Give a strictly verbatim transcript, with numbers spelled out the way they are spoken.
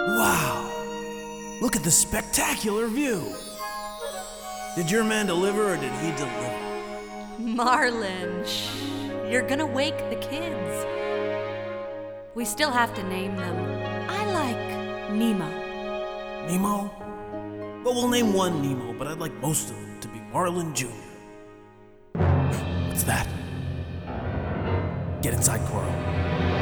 Wow! Look at the spectacular view! Did your man deliver or did he deliver? Marlin, shh. You're gonna wake the kids. We still have to name them. I like Nemo. Nemo? Well, we'll name one Nemo, but I'd like most of them to be Marlin Junior What's that? Get inside, Coral.